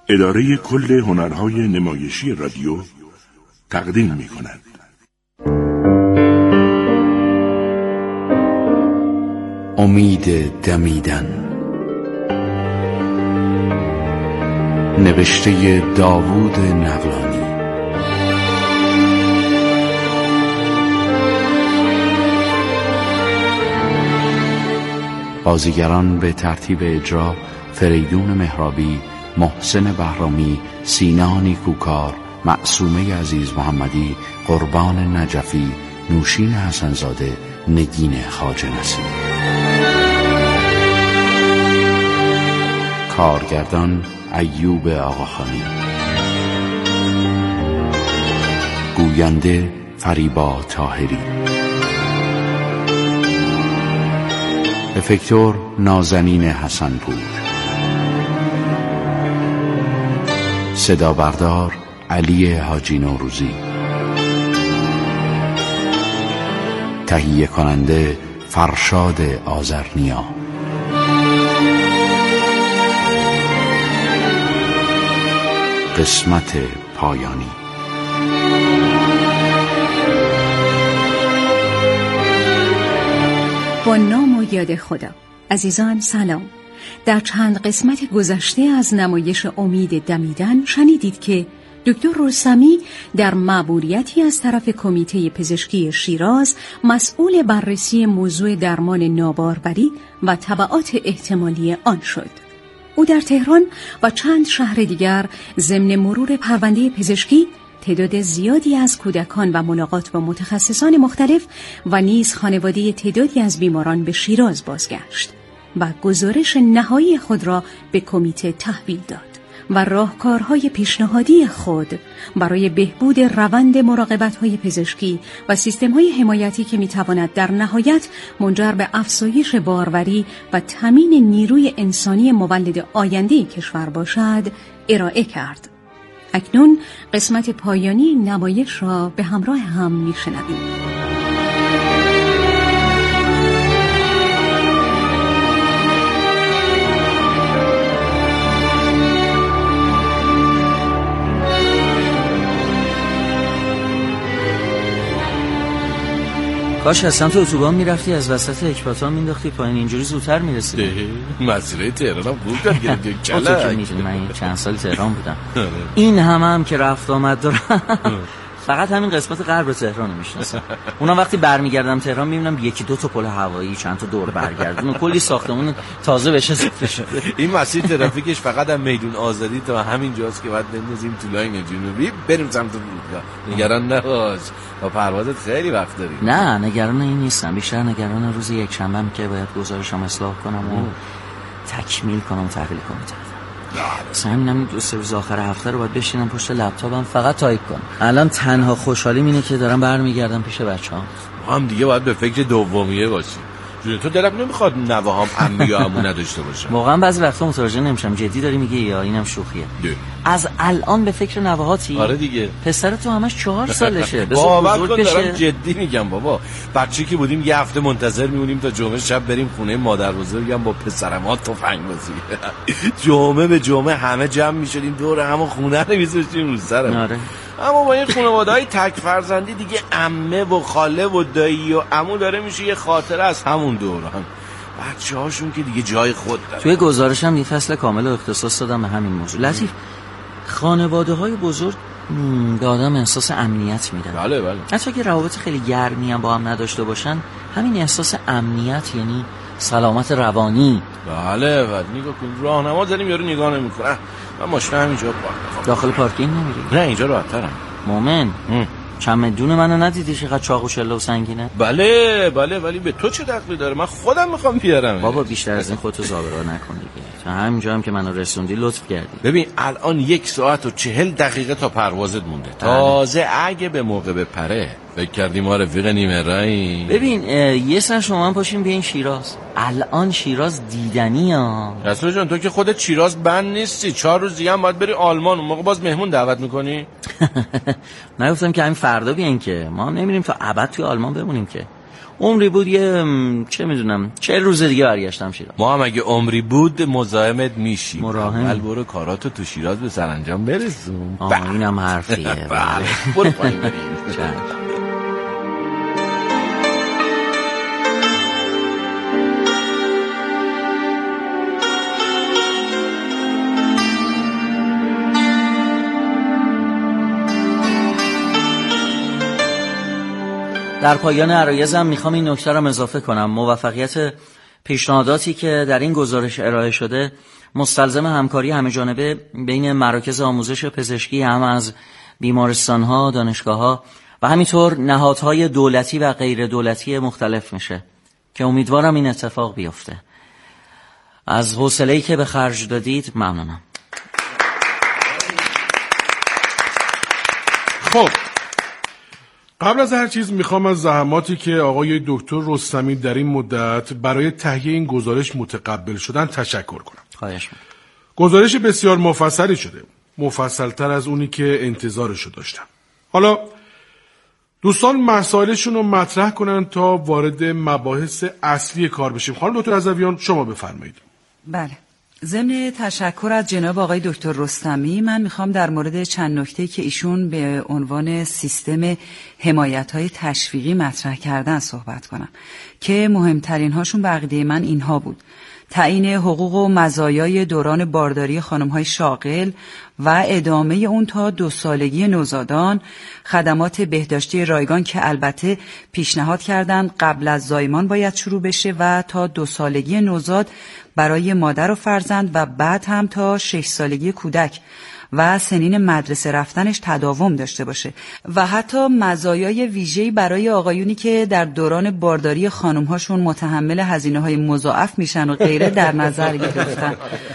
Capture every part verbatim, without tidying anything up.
اداره کل هنرهای نمایشی رادیو تقدیم می کند. امید دمیدن، نوشته داوود نقلانی، بازیگران به ترتیب اجرا: فریدون مهرابی، محسن بهرامی، سینا نیکوکار، معصومه عزیز محمدی، قربان نجفی، نوشین حسنزاده، نگین خواجه نصیری. کارگردان: ایوب آقاخانی. گوینده: فریبا طاهری. افکتور: نازنین حسنپور. صدا بردار: علی حاجی نوروزی. تهیه کننده: فرشاد آذرنیا. قسمت پایانی. با نام و یاد خدا. عزیزان سلام. در چند قسمت گذشته از نمایش امید دمیدن شنیدید که دکتر رستمی در مأموریتی از طرف کمیته پزشکی شیراز مسئول بررسی موضوع درمان ناباروری و تبعات احتمالی آن شد. او در تهران و چند شهر دیگر ضمن مرور پرونده پزشکی تعداد زیادی از کودکان و ملاقات با متخصصان مختلف و نیز خانواده تعدادی از بیماران به شیراز بازگشت و گزارش نهایی خود را به کمیته تحویل داد و راهکارهای پیشنهادی خود برای بهبود روند مراقبت‌های پزشکی و سیستم‌های حمایتی که می‌تواند در نهایت منجر به افزایش باروری و تامین نیروی انسانی مولد آینده کشور باشد ارائه کرد. اکنون قسمت پایانی نمایش را به همراه هم می‌شنویم. کاش اصلا تو اتوبان میرفتی از وسط اکباتان مینداختی پایین، اینجوری زودتر میرسیدی. مسیره تهران هم خوب کرد گرفتی کلا. تو که میدونی من چند سال تهران بودم. این همه هم که رفت آمد دارم. فقط همین قسمت غرب تهران رو میشناسم. اونا وقتی برمیگردم تهران میبینم یکی دو تا پل هوایی، چند تا دور برگردون و کلی ساختمون تازه بشه اضافه شده. این مسیر ترافیکش فقط هم میدون آزادی تا همین جاست که بعد بندازیم تو لاین جنوبی بریم سمت فرودگاه. نگران نباش، با پروازت خیلی وقت داری. نه نگران این نیستم، بیشتر نگران روز یک شنبه ام که باید گزارشم اصلاح کنم و تکمیل کنم و تحویل کمیته. مثلا همینم دو سه روز آخر هفته رو باید بشینم پشت لپتاپم فقط تایپ کنم. الان تنها خوشحالیم اینه که دارم برمیگردم پیش بچه‌ام. ما هم دیگه باید به فکر دومیه باشیم. جون تو دلم نمیخواد نوهام عمو یا عمو نداشته باشه. واقعا بعضی وقتا متوجه نمیشم جدی داری میگی یا اینم شوخیه. ده. از الان به فکر نوهاتی؟ آره دیگه. پسر تو همش چهار سالشه. باور کن دارم جدی میگم بابا. بچه‌ای که بودیم یه هفته منتظر میمونیم تا جمعه شب بریم خونه مادر بزرگم با پسرم ها تفنگ بازی. جمعه به جمعه همه جمع میشدیم دور هم خونه رو میذاشتیم رو سرم. آره. اما با این خانواده‌های تک فرزندی دیگه عمه و خاله و دایی و عمو داره میشه یه خاطره از همون دوران. بچه‌هاشون که دیگه جای خود داره. توی گزارشم یه فصل کامل اختصاص دادم به همین موضوع. لطیف، خانواده‌های بزرگ به آدم احساس امنیت میدن. بله بله. حتی که روابط خیلی گرمی هم با هم نداشته باشن، همین احساس امنیت یعنی سلامت روانی. بله بله. نگاه کن راهنما داریم یارو نگاه نمی‌کنه. من ماشین همینجا پارک. داخل پارکینگ نمیری؟ نه اینجا راحت‌ترم. مومن چمدون منو ندیدی چقدر چاق و شله و سنگینه؟ بله بله ولی به تو چه دخلی داره؟ من خودم میخوام بیارم. بابا بیشتر از این خودتو زابرا نکن دیگه. تا همینجا هم که منو رسوندی لطف کردی. ببین الان یک ساعت و چهل دقیقه تا پروازت مونده. تازه اگه به موقع بپره فکر کردی ما رفیق نیمه رایی. ببین یه سر شما هم پاشیم بیاین شیراز. الان شیراز دیدنی ها. رسول جان تو که خودت شیراز بند نیستی، چهار روز دیگه هم باید بری آلمان، اون موقع باز مهمون دعوت میکنی؟ نگفتم که همین فردا بیاین که ما هم نمیریم تا ابد توی آلمان بمونیم که. عمری بود یه چه میدونم چه روز دیگه برگشتم شیراز. ما هم اگه عمری بود مزاحمت میشیم. مراهم. اول برو کاراتو تو شیراز به سرانجام برسون. آه اینم حرفیه. بله برو پایین بریم. در پایان عرایزم میخوام این نکته رو اضافه کنم. موفقیت پیشنهاداتی که در این گزارش ارائه شده مستلزم همکاری همه‌جانبه بین مراکز آموزش پزشکی هم از بیمارستان‌ها، دانشگاه‌ها و همینطور نهادهای دولتی و غیر دولتی مختلف میشه که امیدوارم این اتفاق بیفته. از حوصله‌ای که به خرج دادید ممنونم. خب قبل از هر چیز میخوام از زحماتی که آقای دکتر رستمی در این مدت برای تهیه این گزارش متقبل شدن تشکر کنم. خواهش می‌کنم. گزارش بسیار مفصلی شده، مفصلتر از اونی که انتظارشو داشتم. حالا دوستان مسائلشون رو مطرح کنن تا وارد مباحث اصلی کار بشیم. خانم دکتر رضویان شما بفرمایید. بله. ضمن تشکر از جناب آقای دکتر رستمی من میخوام در مورد چند نکته که ایشون به عنوان سیستم حمایت‌های تشویقی مطرح کردن صحبت کنم که مهمترین هاشون به عقیده من اینها بود: تعیین حقوق و مزایای دوران بارداری خانم‌های شاغل و ادامه اون تا دو سالگی نوزادان، خدمات بهداشتی رایگان که البته پیشنهاد کردن قبل از زایمان باید شروع بشه و تا دو سالگی نوزاد برای مادر و فرزند و بعد هم تا شش سالگی کودک و سنین مدرسه رفتنش تداوم داشته باشه و حتی مزایای ویژه‌ای برای آقایونی که در دوران بارداری خانم‌هاشون متحمل هزینه‌های مضاعف میشن و غیره در نظر گرفتن.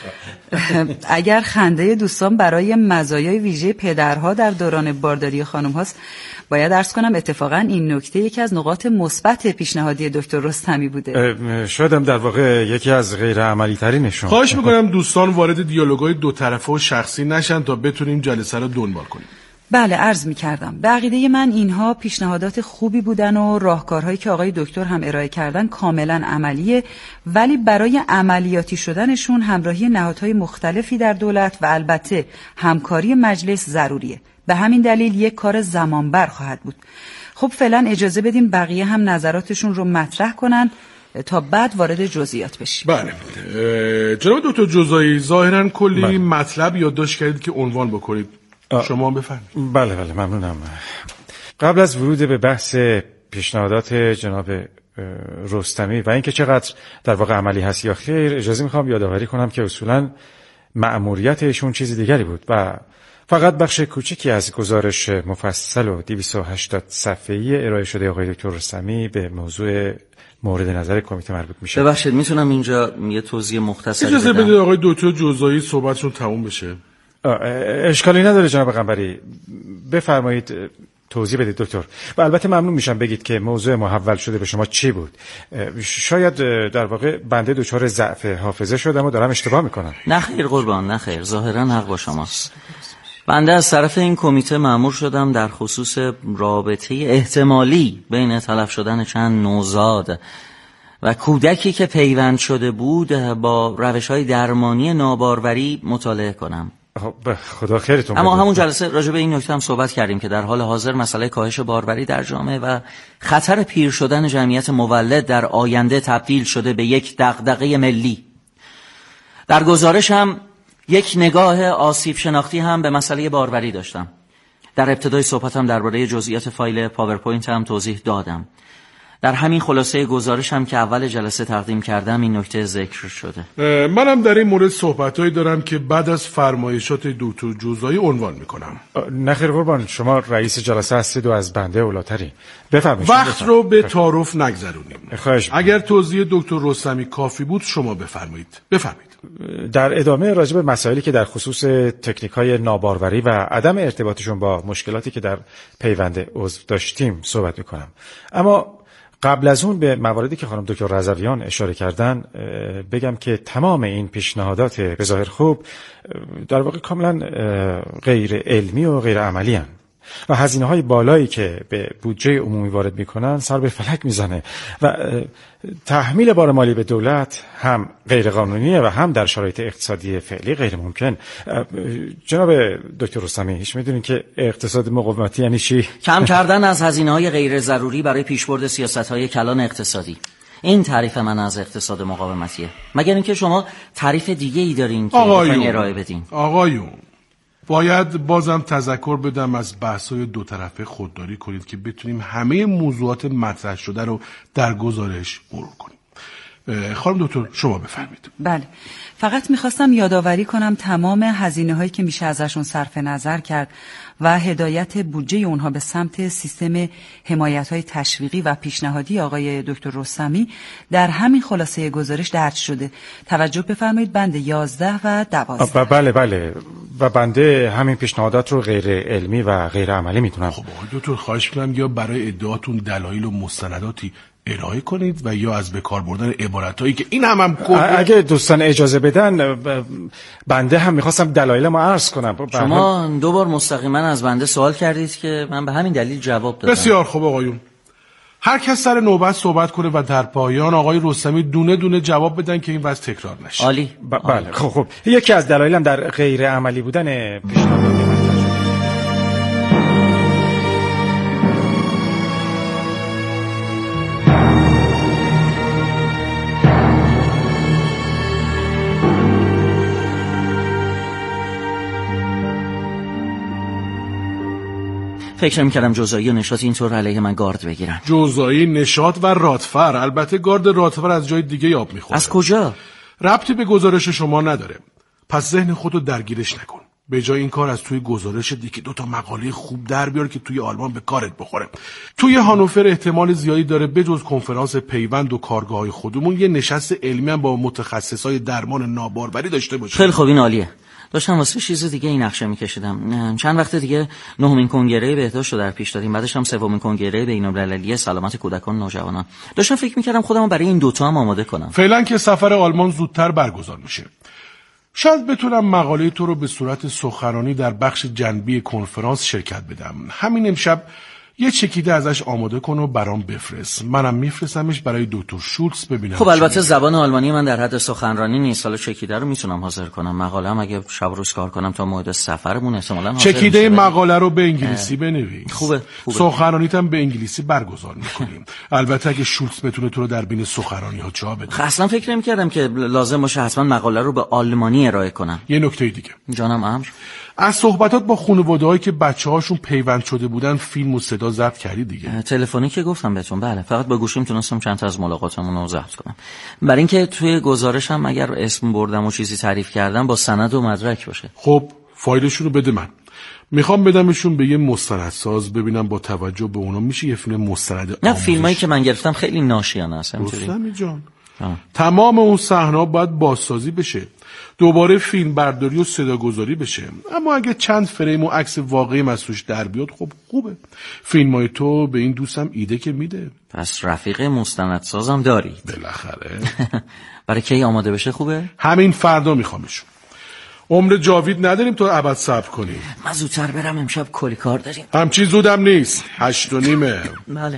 اگر خنده دوستان برای مزایای ویژه پدرها در دوران بارداری خانم‌هاست، باید عرض کنم اتفاقا این نکته یکی از نقاط مثبت پیشنهادی دکتر رستمی بوده. شاید هم در واقع یکی از غیر عملی ترینشون. خواهش میکنم دوستان وارد دیالوگای دو طرفه و شخصی نشن تا بتونیم جلسه رو دنبال کنیم. بله عرض می‌کردم به عقیده من اینها پیشنهادات خوبی بودن و راهکارهایی که آقای دکتر هم ارائه کردن کاملا عملیه، ولی برای عملیاتی شدنشون همراهی نهادهای مختلفی در دولت و البته همکاری مجلس ضروریه. به همین دلیل یک کار زمانبر خواهد بود. خب فعلا اجازه بدیم بقیه هم نظراتشون رو مطرح کنن تا بعد وارد جزئیات بشیم. بله جناب دکتر جزایی ظاهرا کلی بله. مطلب یادداشت کردید که عنوان بکنید. شما بفرمایید. بله بله ممنونم. قبل از ورود به بحث پیشنهادات جناب رستمی و اینکه چقدر در واقع عملی هست یا خیر، اجازه میخوام یادآوری کنم که اصولاً مأموریت ایشون چیز دیگری بود و فقط بخش کوچیکی از گزارش مفصل و دویست و هشتاد صفحه‌ای ارائه شده آقای دکتر رستمی به موضوع مورد نظر کمیته مربوط میشه. ببخشید میتونم اینجا یه توضیح مختصری بدم؟ اجازه بدید آقای دکتر جزایی صحبتشون تموم بشه. اشکالی نداره جناب قنبری، بفرمایید توضیح بدید دکتر. و البته ممنون میشم بگید که موضوع محول شده به شما چی بود. شاید در واقع بنده دچار ضعف حافظه شدم و دارم اشتباه میکنم. نه خیر قربان، نه خیر، ظاهرا حق با شماست. بنده از طرف این کمیته مأمور شدم در خصوص رابطه احتمالی بین تلف شدن چند نوزاد و کودکی که پیوند شده بود با روش‌های درمانی ناباروری مطالعه کنم. خب خدا خیرتون بده. اما همون جلسه راجع به این نکته هم صحبت کردیم که در حال حاضر مسئله کاهش باروری در جامعه و خطر پیر شدن جمعیت مولد در آینده تبدیل شده به یک دغدغه ملی. در گزارش هم یک نگاه آسیب شناختی هم به مسئله باروری داشتم. در ابتدای صحبتم درباره جزئیات فایل پاورپوینت هم توضیح دادم. در همین خلاصه گزارش هم که اول جلسه تقدیم کردم این نکته ذکر شده. منم در این مورد صحبتایی دارم که بعد از فرمایشات دکتر جزایی عنوان میکنم. نخیر قربان، شما رئیس جلسه هستید و از بنده اولاتری. بفرمایید. وقت رو به تعارف نگذرونیم. خواهش می‌کنم. اگر توضیح دکتر رستمی کافی بود شما بفرمایید. بفرمایید. در ادامه راجع به مسائلی که در خصوص تکنیک‌های ناباروری و عدم ارتباطشون با مشکلاتی که در پیوند عضو داشتیم صحبت میکنم. اما قبل از اون به مواردی که خانم دکتر رضویان اشاره کردن بگم که تمام این پیشنهادات به ظاهر خوب در واقع کاملا غیر علمی و غیر عملی هستند. و هزینه های بالایی که به بودجه عمومی وارد میکنن سر به فلک میزنه و تحمیل بار مالی به دولت هم غیر قانونیه و هم در شرایط اقتصادی فعلی غیر ممکن. جناب دکتر رستمی، هیچ میدونین که اقتصاد مقاومتی یعنی چی؟ کم کردن از هزینه های غیر ضروری برای پیشبرد سیاست های کلان اقتصادی. این تعریف من از اقتصاد مقاومتیه. مگر اینکه شما تعریف دیگه ای دارین که بخواین ارائه بدین؟ آقایون، باید بازم تذکر بدم از بحث‌های دو طرفه خودداری کنید که بتونیم همه موضوعات مطرح شده رو در گزارش مرور کنیم. خانم دکتر شما بفرمایید. بله، فقط میخواستم یادآوری کنم تمام هزینه هایی که میشه ازشون صرف نظر کرد و هدایت بودجه اونها به سمت سیستم حمایت های تشویقی و پیشنهادی آقای دکتر رستمی در همین خلاصه گزارش درج شده. توجه بفرمایید بند یازده و دوازده. بله بله، و بنده همین پیشنهادات رو غیر علمی و غیر عملی میتونم. خب آقای دکتر خواهش می‌کنم یا برای ادعاتون دلایل و مستنداتی ارائه کنید و یا از به کار بردن عبارتایی که این هم هم کد. اگه دوستان اجازه بدن بنده هم میخواستم دلایلمو عرض کنم. شما دو بار مستقیما از بنده سوال کردید که من به همین دلیل جواب دادم. بسیار خوب آقایون، هر کس سر نوبت صحبت کنه و در پایان آقای رستمی دونه دونه جواب بدن که این وضع تکرار نشه. عالی. ب- بله خب خب یکی از دلایلم در غیر عملی بودن پیشنهاد فکر می‌کردم جزایی و نشاط اینطور علیه من گارد بگیرن. جزایی، نشاط و رادفر. البته گارد رادفر از جای دیگه آب میخوره. از کجا؟ ربطی به گزارش شما نداره. پس ذهن خودو درگیرش نکن. به جای این کار از توی گزارش دیگه دو تا مقاله خوب در بیار که توی آلمان به کارت بخوره. توی هانوفر احتمال زیادی داره بجز کنفرانس پیوند و کارگاه‌های خودمون یه نشست علمی هم با متخصصای درمان ناباروری داشته باشیم. خیلی خوب، این عالیه. داشتم واسه چیز دیگه این نقشه می‌کشیدم. چند وقت دیگه نهمین کنگره بهداشت رو در پیش داریم، بعدش هم سومین کنگره بین‌المللی سلامت کودکان و نوجوانان. داشتم فکر می‌کردم خودمو برای این دوتا هم آماده کنم. فعلا که سفر آلمان زودتر برگزار میشه. شاید بتونم مقاله تو رو به صورت سخنرانی در بخش جنبی کنفرانس شرکت بدم. همین امشب یه چکیده ازش آماده کن و برام بفرست. منم میفرستمش برای دکتر شولتز ببینم. خب البته زبان آلمانی من در حد سخنرانی نیست، حالا چکیده رو میتونم حاضر کنم. مقاله هم اگه شب روز کار کنم تا موعد سفرمون احتمالاً حاضر میشه. چکیده مقاله رو به انگلیسی بنویس. خوبه. خوبه. سخنرانیت هم به انگلیسی برگزار میکنیم. البته اگه شولتز بتونه تو رو در بین سخنرانی‌ها جا بده. اصلا فکر نمی‌کردم که لازم باشه حتما مقاله رو به آلمانی ارائه کنم. یه نکته دیگه. جانم امر. از صحبتات با خانواده‌هایی که بچه‌هاشون پیوند شده بودن فیلم و صدا ضبط کردی دیگه؟ تلفنی که گفتم بهتون، بله، فقط با گوشیم تونستم چند تا از ملاقاتمون رو ضبط کنم. برای اینکه توی گزارشم اگر اسم بردم و چیزی تعریف کردم با سند و مدرک باشه. خب فایلشون رو بده من. میخوام بدمشون به یه مستندساز ببینم با توجه به اونا میشه یه فیلم مستند. نه فیلمایی که من گرفتم خیلی ناشیانه است. رستمی جان، تمام اون صحنه‌ها باید بازسازی بشه، دوباره فیلم برداری و صداگذاری بشه. اما اگه چند فریم و عکس واقعی مسوش در بیاد خب خوبه. فیلمای تو به این دوستم ایده که میده. پس رفیق مستندسازم داری؟ بالاخره. برای کی آماده بشه خوبه؟ همین فردا میخوامشون. عمر جاوید نداریم تو ابد صبر کنیم. من زودتر برم، امشب کلی کار داریم. همچین زودم نیست، هشت و نیمه. بله.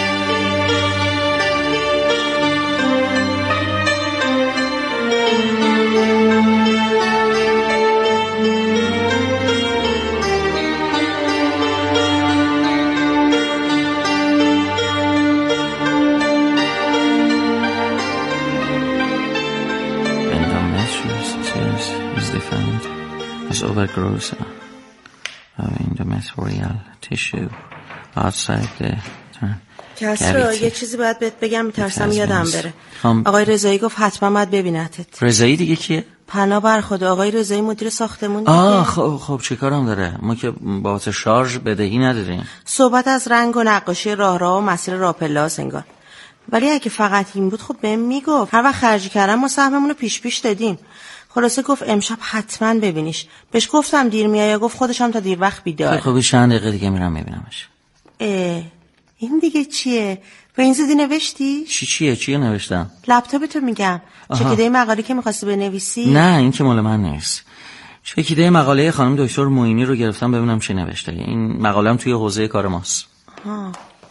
overgrowth of endometrial tissue outside the کسرا یه چیزی باید بهت بگم، میترسم یادم بره. آقای رضایی گفت حتما باید ببینتت. رضایی دیگه کیه؟ پناه بر خدا، آقای رضایی مدیر ساختمون دیگه. آه خب خب چه کارم داره؟ ما که بابت شارژ بدهی نداریم. صحبت از رنگ و نقاشی راهرو و مسیر راپلاس انگار. ولی اگه فقط این بود خب بهم میگفت. هر وقت خرجی کردم ما سهممون رو پیش پیش دادیم. خلاصه گفت امشب حتما ببینیش. بهش گفتم دیر میای، گفت خودش هم تا دیر وقت بیداره. خب چند دقیقه دیگه میرم میبینمش. اه این دیگه چیه؟ به این زودی نوشتی؟ چی چیه؟ چیه نوشتم؟ لپتاپ تو میگم. چکیده مقاله که میخواستی بنویسی؟ نه این که مال من نیست. چکیده مقاله خانم دکتر معینی رو گرفتم ببینم چی نوشته. این مقاله‌ام توی حوزه کار ماست. ها.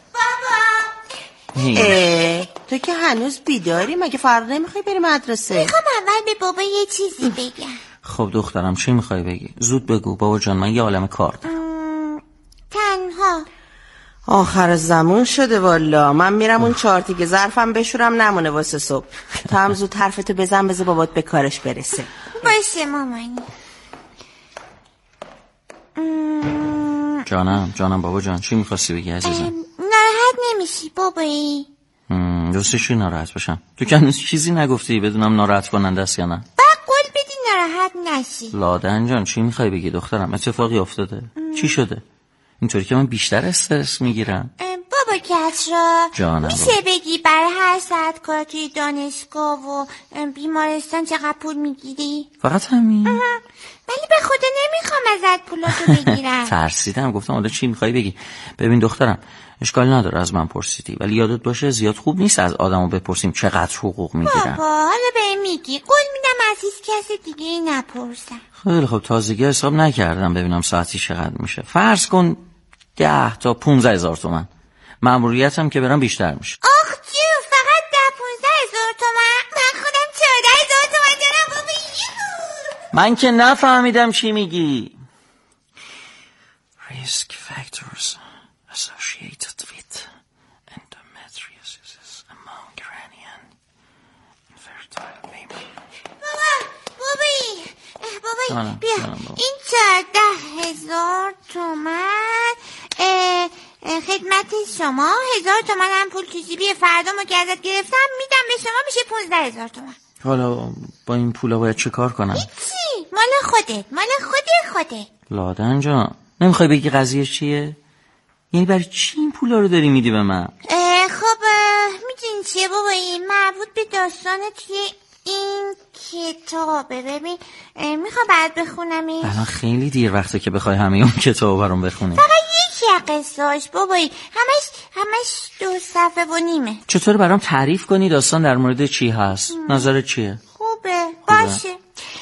بابا اه، تو که هنوز بیداری؟ مگه فردا نمیخوای بری مدرسه؟ میخوام اول به بابا یه چیزی بگم. خب دخترم چی میخوای بگی؟ زود بگو بابا جان، من یه عالمه کار دارم. تنها آخر زمان شده والا. من میرم اون چهار تیکه ظرفم بشورم نمونه واسه صبح. تو هم زود حرفتو بزن بذار بابات به کارش برسه. باشه مامانی. جانم جانم بابا جان، چی میخواستی بگی عزیزم؟ ناراحت نمیشی بابایی؟ دوستش چی ناراحت بشم؟ تو که هنوز چیزی نگفتی بدونم ناراحت کننده است یا نه. با قول بدی ناراحت نشی. لادن جان چی میخوای بگی دخترم؟ اتفاقی افتاده؟ ام. چی شده؟ اینطوری که من بیشتر استرس میگیرم. بابا کسرا جانم میشه بابا. بگی برای هر ساعت کار توی دانشگاه و بیمارستان چقدر پول میگیری؟ فقط همین؟ ولی به خدا نمیخوام ازت پولاتو بگیرم. ترسیدم گفتم حالا چی میخوای بگی. ببین دخترم اشکال نداره از من پرسیدی، ولی یادت باشه زیاد خوب نیست از آدمو بپرسیم چقدر حقوق میگیرن. بابا حالا به میگی قول میدم از هیچ کس دیگه ای نپرسم. خیلی خب تازگی حساب نکردم ببینم ساعتی چقدر میشه. فرض کن ده تا پونزده هزار تومن. مأموریتم که برم بیشتر میشه. آخ جو فقط ده پونزده هزار تومن؟ من خودم چهارده هزار تومن دارم بابا. من که نفهمیدم چی میگی. Risk factors associated with endometriosis among Iranian infertile women. بابا بابایی بابایی جانم، بیا جانم بابا. این چهارده هزار تومن اه اه خدمت شما. هزار تومن هم پول تو جیبی فردا ما که ازت گرفتم میدم به شما، میشه پونزده هزار تومن. حالا با این پولا باید چه کار کنم؟ چی؟ مال خودت مال خود خودت. لادن جان نمیخوای بگی قضیه چیه؟ یعنی برای چی این پولا رو داری میدی به من؟ خب میدونی چیه بابایی؟ مربوط به داستان توی این کتابه. ببین میخوام بعد بخونمش. الان خیلی دیر وقته که بخوای همه اون کتاب برام بخونی. فقط یکی از قصه‌هاش بابایی، همش همش دو صفحه و نیمه. چطور برام تعریف کنی داستان در مورد چی هست؟ نظرت چیه؟ خوبه باشه.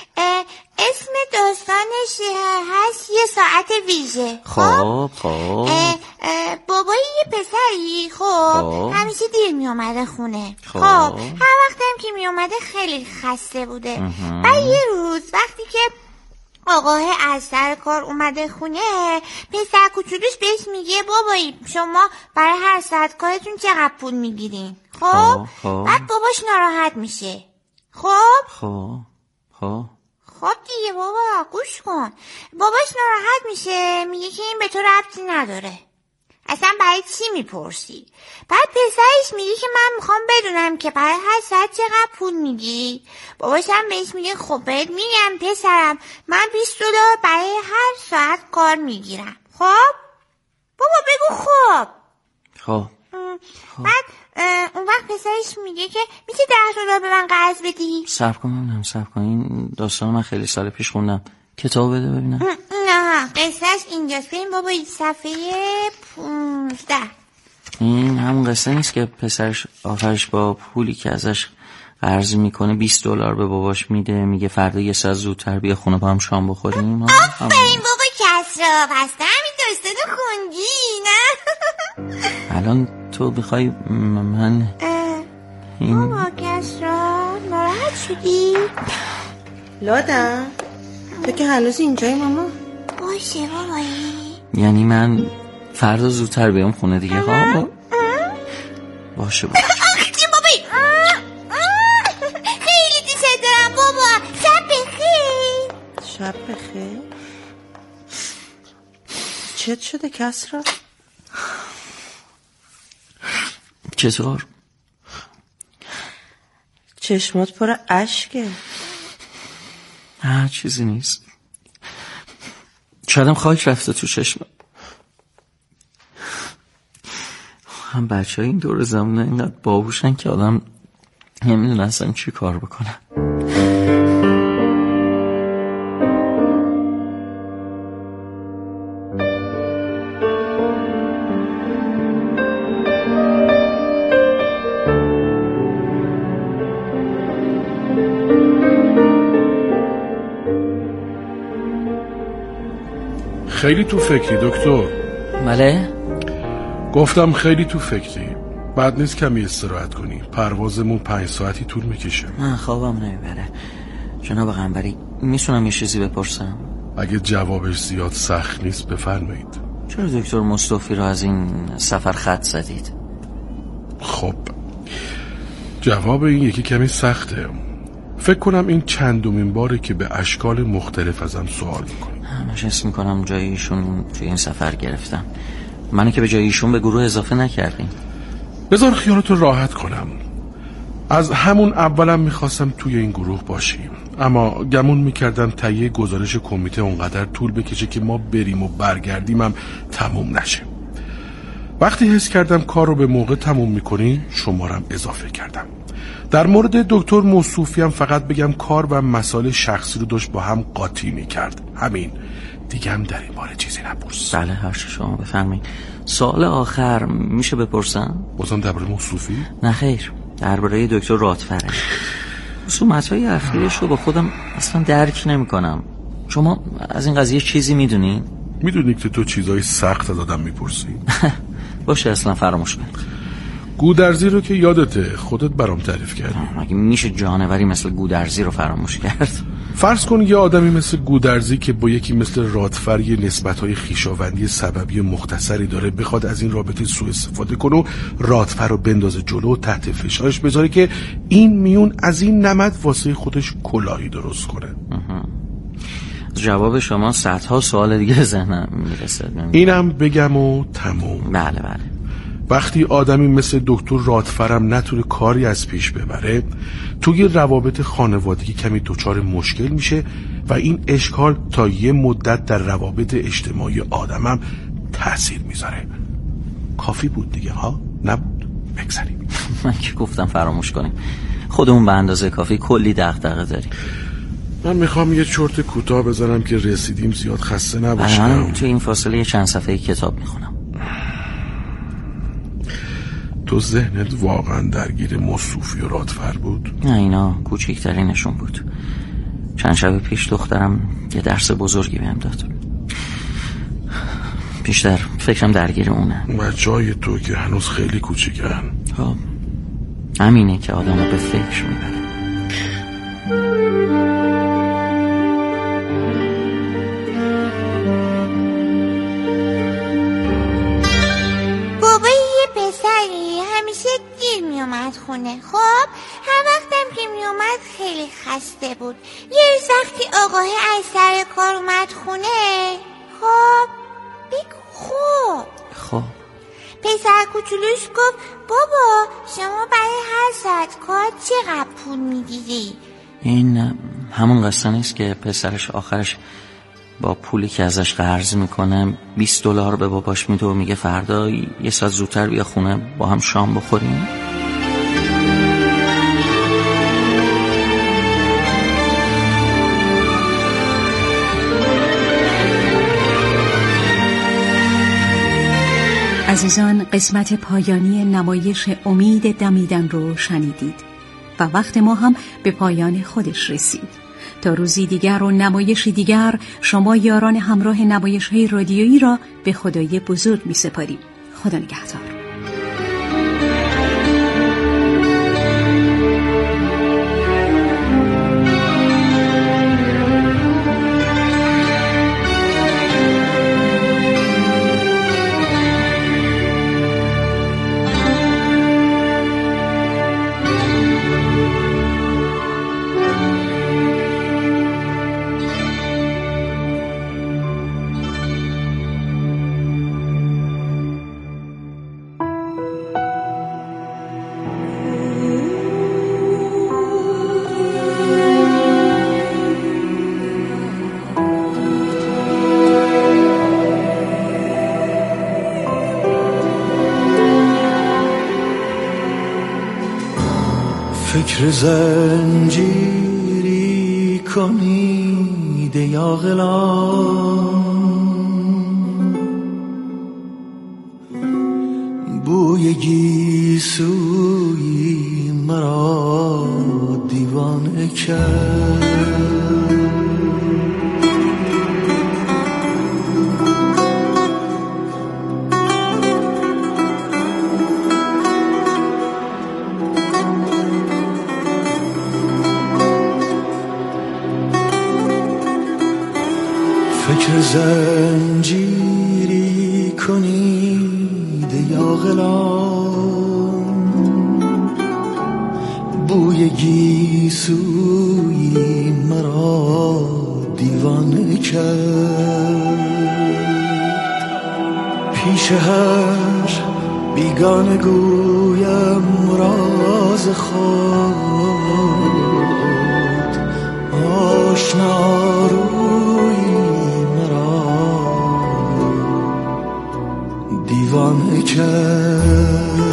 اسم داستانش هست یه ساعت ویژه. خب خب بابایی یه پسری خب, خب. همیشه دیر می اومده خونه. خب, خب. هر وقتم که می اومده خیلی خسته بوده. بعد یه روز وقتی که آقاه از سر کار اومده خونه، پسر کوچولوش بهش میگه بابایی شما برای هر ساعت کارتون چقدر پول میگیرین؟ خب, خب, خب. بعد باباش ناراحت میشه. خب خب خب خب دیگه بابا گوش کن. باباش ناراحت میشه، میگه که این به تو ربطی نداره، اصلا برای چی میپرسی؟ بعد پسرش میگه که من میخوام بدونم که برای هر ساعت چقدر پول میگیری. باباش هم بهش میگه خب بهت میگم پسرم، من بیست دلار برای هر ساعت کار میگیرم. خب بابا بگو خب. خب بعد اون وقت پسرش میگه که میشه ده دلار به من قرض بدی؟ صبر کن ببینم صبر کن این داستان من خیلی سال پیش خوندم. کتاب بده ببینم. نه قصهش اینجاست. ببین بابا این صفحه پونزده. این همون قصه نیست که پسرش آخرش با پولی که ازش قرض میکنه بیست دلار به باباش میده، میگه فردا یه ساعت زودتر بیا خونه با هم شام بخوریم؟ آفرین بابا کسرا، پس همین داستانو خوندی نه؟ الان تو بخوای من این بابا کسرا ناراحت شدی؟ لادن تو که هنوز اینجایی ماما؟ باشه بابایی. یعنی من فردا زودتر بیام خونه دیگه ها؟ باشه باشه. آخی بابایی خیلی دوست دارم بابا. شب بخیر. شب بخیر. چت شده کسرا؟ چطور؟ چشمات پر اشکه. هر چیزی نیست، شایدم خاک رفته تو چشمم. هم بچه های این دور زمونه اینقدر باهوشن که آدم نمیدونه اصلا چی کار بکنه. خیلی تو فکری دکتر. بله؟ گفتم خیلی تو فکری. بعد نیست کمی استراحت کنی. پروازمون پنج ساعتی طول میکشه. من خوابم نمیبره. جناب قنبری میتونم یه چیزی بپرسم؟ اگه جوابش زیاد سخت نیست بفرمایید. چرا دکتر مصطفی رو از این سفر خط زدید؟ خب جواب این یکی کمی سخته. فکر کنم این چندمین باره که به اشکال مختلف ازم سوال میکنی. همش حس میکنم جای ایشون توی این سفر گرفتم. منو که به جای ایشون به گروه اضافه نکردیم. بذار خیالتو راحت کنم. از همون اولم میخواستم توی این گروه باشیم، اما گمون میکردم تهیه گزارش کمیته اونقدر طول بکشه که ما بریم و برگردیم هم تموم نشه. وقتی حس کردم کار رو به موقع تموم میکنی شمارم اضافه کردم. در مورد دکتر موصوفی هم فقط بگم کار و مسائل شخصی رو داشت با هم قاطی میکرد. همین دیگه، هم در این باره چیزی نپرس. بله هر چی شما بفرمایید. سوال آخر میشه بپرسم؟ بازم درباره موصوفی؟ نه خیر، درباره دکتر رادفره. رسومت‌های اخیرش رو با خودم اصلا درک نمی‌کنم. شما از این قضیه چیزی میدونی؟ میدونی که تو چیزای سخت از آدم میپرسی؟ باشه اصلا فراموش کن. گودرزی رو که یادته خودت برام تعریف کردی. مگه میشه جانوری مثل گودرزی رو فراموش کرد؟ فرض کن یه آدمی مثل گودرزی که با یکی مثل رادفر یه نسبت‌های خویشاوندی سببی مختصری داره بخواد از این رابطه سوء استفاده کنه و رادفر رو بندازه جلو و تحت فشارش بذاره که این میون از این نمد واسه خودش کلاهی درست کنه. جواب شما صدها سوال دیگه ذهنم میرسه. اینم بگم و تموم. بله بله. وقتی آدمی مثل دکتر رادفرم نتونه کاری از پیش ببره، توی روابط خانوادگی کمی دچار مشکل میشه و این اشکال تا یه مدت در روابط اجتماعی آدمم تأثیر میذاره. کافی بود دیگه ها؟ نبود؟ بگذاریم. من که گفتم فراموش کنیم. خودمون به اندازه کافی کلی دغدغه داریم. من میخوام یه چرت کوتاه بزنم که رسیدیم زیاد خسته نباشم. من تو این فاصله یه چند صفحه کتاب میخونم. تو ذهنت واقعا درگیر موصوفی و رادفر بود؟ نه اینا کوچکترینشون بود. چند شب پیش دخترم یه درس بزرگی بهم داد. بیشتر فکرم درگیر اونه. بچه‌های تو که هنوز خیلی کوچیکن. خب همینه که آدمو به فکر میبره. خونه. خب هر وقتم که می اومد خیلی خسته بود. یه روز وقتی آقاه از سر کار اومد خونه، خب بگو خوب خب پسر کوچولوش گفت بابا شما برای هر ساعت کار چقدر پول میگیری؟ این همون قصه نیست که پسرش آخرش با پولی که ازش قرض میکنه بیست دلار به باباش میده و میگه فردا یه ساعت زودتر بیا خونه با هم شام بخوریم؟ عزیزان، قسمت پایانی نمایش امید دمیدن رو شنیدید و وقت ما هم به پایان خودش رسید. تا روزی دیگر و نمایشی دیگر شما یاران همراه نمایش‌های رادیویی را به خدای بزرگ می‌سپاریم. خدا نگهدار. فکر زنجیری کنید یا غلام، بوی گیسوی مرا دیوانه کرد. فکر زنجیری کنید یا غلام، بوی گیسوی مرا دیوانه کرد. پیش هر بیگانه گویم راز خود، آشنا روی مرا دیوانه کرد.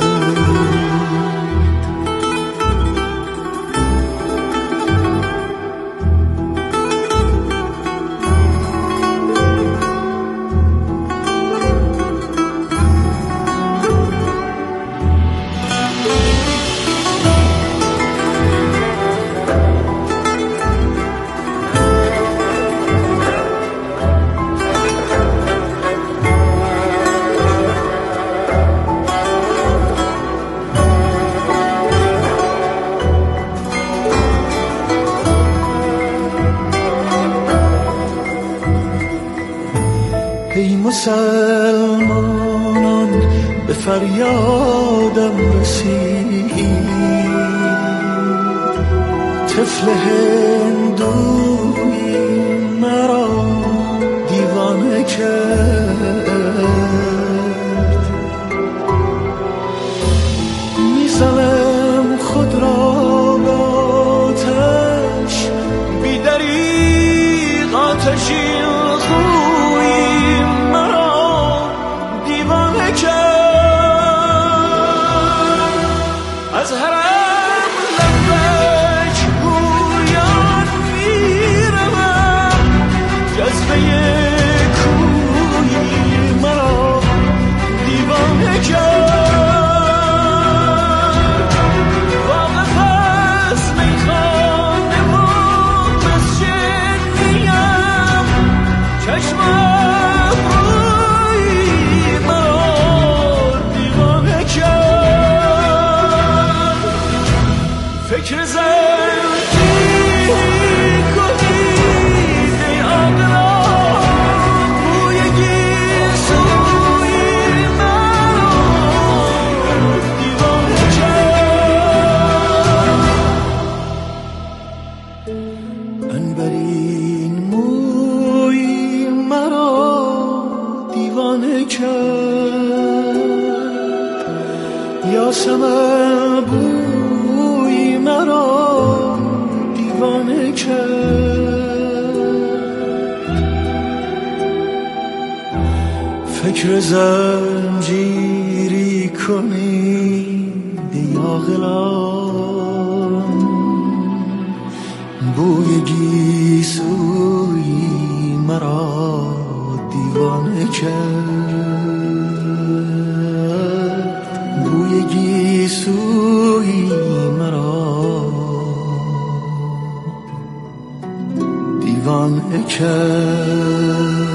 ای مسلمانان به فریادم رسید، طفل هندوی مرا دیوانه کرد. میزنم خود را به آتش، بی دریغ آتشی از حرم لبک گویان میروم، جذبه کوی مرا دیوانه کرد. واقف از میخانه و مسجد میم، چشمم روی مرا دیوانه کرد. فکر زنجیری کنید ای عقلان، بوی گیسوی مرا دیوانه کرد. عنبرین موی مرا دیوانه کرد. یاسمن بوی مرا دیوانه کرد. فکر زنجیری کنید یا غلام، بوی گیسوی مرا دیوانه کرد. بوی گیسوی مرا دیوانه کرد.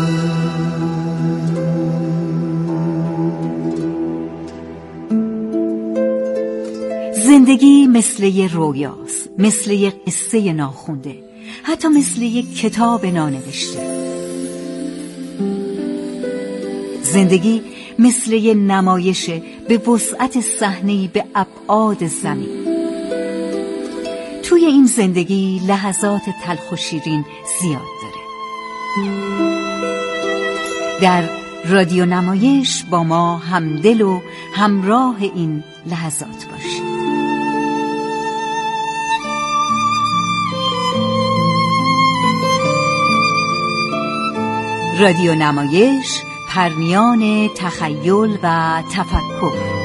زندگی مثل یه رویاست، مثل یه قصه ناخونده، حتی مثل یه کتاب نانوشته. زندگی مثل یه نمایشه به وسعت صحنه‌ای به ابعاد زمین. توی این زندگی لحظات تلخ و شیرین زیاد داره. در رادیو نمایش با ما همدل و همراه این لحظات باشید. رادیو نمایش، پرمیان تخیل و تفکر.